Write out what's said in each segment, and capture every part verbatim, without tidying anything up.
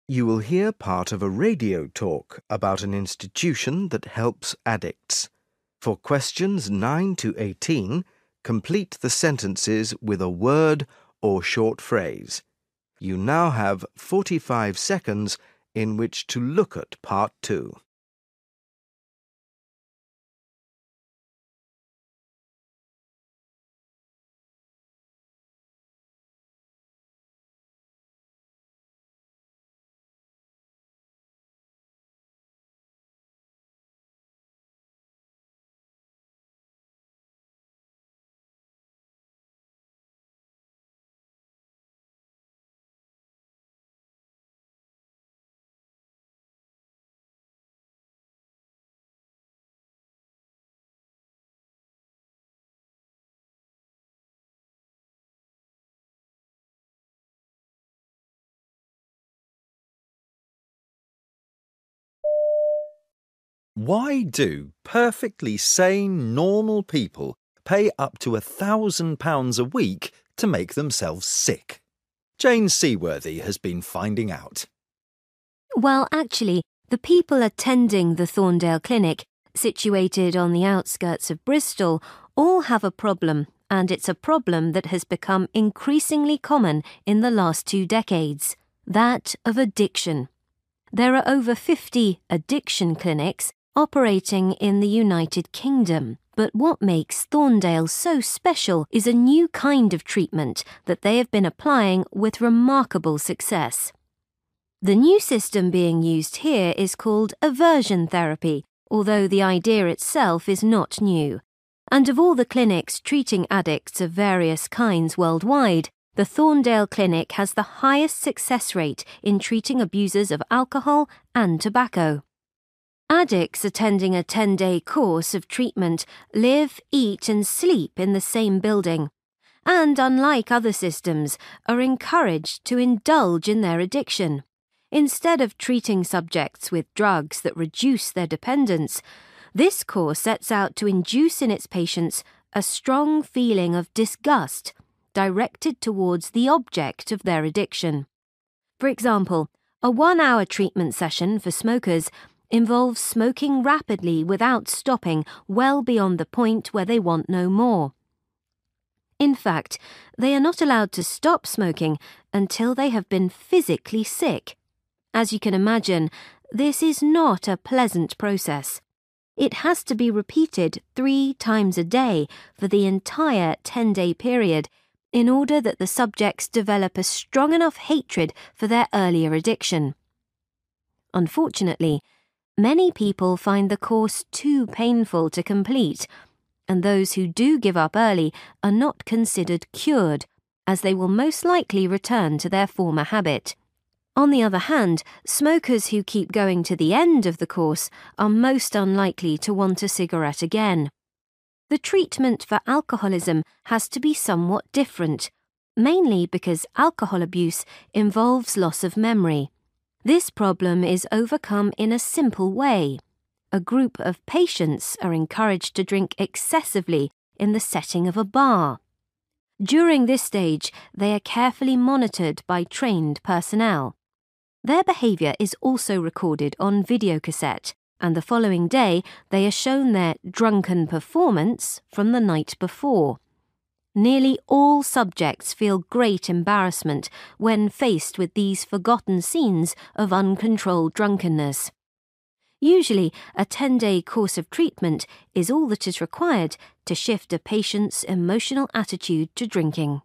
You will hear part of a radio talk about an institution that helps addicts. For questions nine to eighteen, complete the sentences with a word or short phrase. You now have forty-five seconds in which to look at part two. Why do perfectly sane, normal people pay up to a thousand pounds a week to make themselves sick? Jane Seaworthy has been finding out. Well, actually, the people attending the Thorndale Clinic, situated on the outskirts of Bristol, all have a problem, and it's a problem that has become increasingly common in the last two decades, that of addiction. There are over fifty addiction clinics operating in the United Kingdom, but what makes Thorndale so special is a new kind of treatment that they have been applying with remarkable success. The new system being used here is called aversion therapy, although the idea itself is not new. And of all the clinics treating addicts of various kinds worldwide, the Thorndale Clinic has the highest success rate in treating abusers of alcohol and tobacco. Addicts attending a ten-day course of treatment live, eat and sleep in the same building, and unlike other systems, are encouraged to indulge in their addiction. Instead of treating subjects with drugs that reduce their dependence, this course sets out to induce in its patients a strong feeling of disgust directed towards the object of their addiction. For example, a one-hour treatment session for smokers involves smoking rapidly without stopping well beyond the point where they want no more. In fact, they are not allowed to stop smoking until they have been physically sick. As you can imagine, this is not a pleasant process. It has to be repeated three times a day for the entire ten-day period in order that the subjects develop a strong enough hatred for their earlier addiction. Unfortunately, many people find the course too painful to complete, and those who do give up early are not considered cured, as they will most likely return to their former habit. On the other hand, smokers who keep going to the end of the course are most unlikely to want a cigarette again. The treatment for alcoholism has to be somewhat different, mainly because alcohol abuse involves loss of memory. This problem is overcome in a simple way. A group of patients are encouraged to drink excessively in the setting of a bar. During this stage, they are carefully monitored by trained personnel. Their behaviour is also recorded on videocassette, and the following day they are shown their drunken performance from the night before. Nearly all subjects feel great embarrassment when faced with these forgotten scenes of uncontrolled drunkenness. Usually, a ten-day course of treatment is all that is required to shift a patient's emotional attitude to drinking.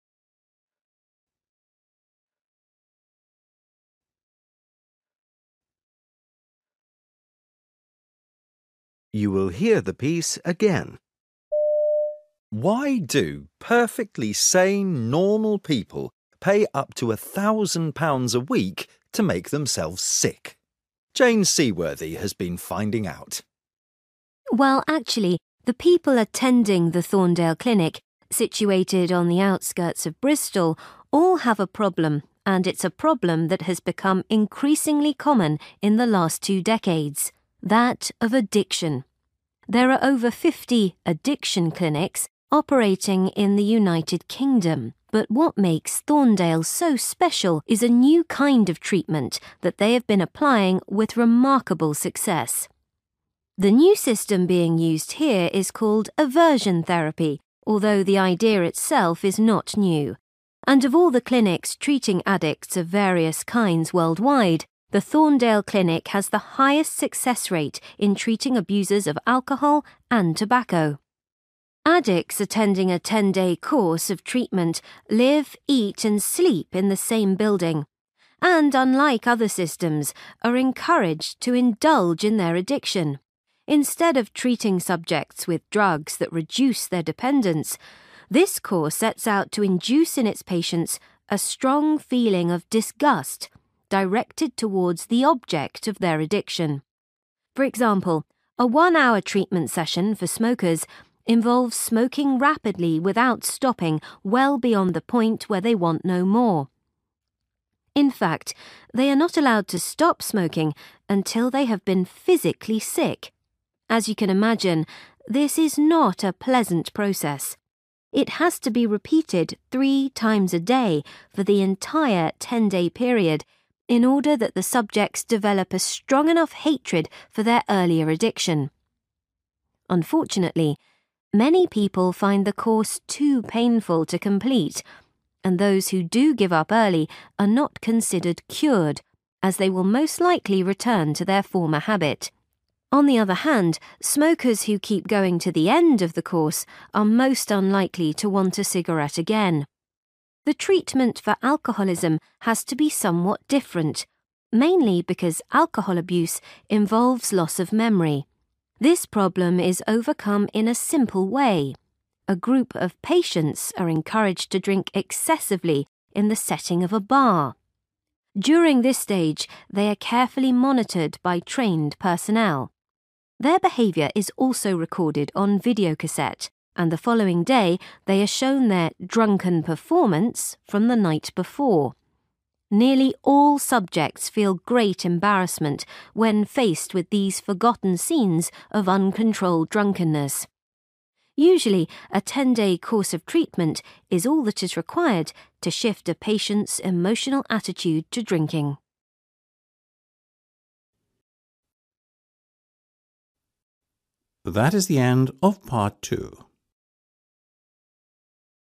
You will hear the piece again. Why do perfectly sane, normal people pay up to a thousand pounds a week to make themselves sick? Jane Seaworthy has been finding out. Well, actually, the people attending the Thorndale Clinic, situated on the outskirts of Bristol, all have a problem, and it's a problem that has become increasingly common in the last two decades, that of addiction. There are over fifty addiction clinics operating in the United Kingdom, But what makes Thorndale so special is a new kind of treatment that they have been applying with remarkable success. The new system being used here is called aversion therapy, although the idea itself is not new. And of all the clinics treating addicts of various kinds worldwide, the Thorndale Clinic has the highest success rate in treating abusers of alcohol and tobacco. Addicts attending a ten-day course of treatment live, eat and sleep in the same building, and unlike other systems, are encouraged to indulge in their addiction. Instead of treating subjects with drugs that reduce their dependence, this course sets out to induce in its patients a strong feeling of disgust directed towards the object of their addiction. For example, a one-hour treatment session for smokers involves smoking rapidly without stopping well beyond the point where they want no more. In fact, they are not allowed to stop smoking until they have been physically sick. As you can imagine, this is not a pleasant process. It has to be repeated three times a day for the entire ten-day period in order that the subjects develop a strong enough hatred for their earlier addiction. Unfortunately, many people find the course too painful to complete, and those who do give up early are not considered cured, as they will most likely return to their former habit. On the other hand, smokers who keep going to the end of the course are most unlikely to want a cigarette again. The treatment for alcoholism has to be somewhat different, mainly because alcohol abuse involves loss of memory. This problem is overcome in a simple way. A group of patients are encouraged to drink excessively in the setting of a bar. During this stage, they are carefully monitored by trained personnel. Their behaviour is also recorded on videocassette, and the following day they are shown their drunken performance from the night before. Nearly all subjects feel great embarrassment when faced with these forgotten scenes of uncontrolled drunkenness. Usually, a ten-day course of treatment is all that is required to shift a patient's emotional attitude to drinking. That is the end of part two.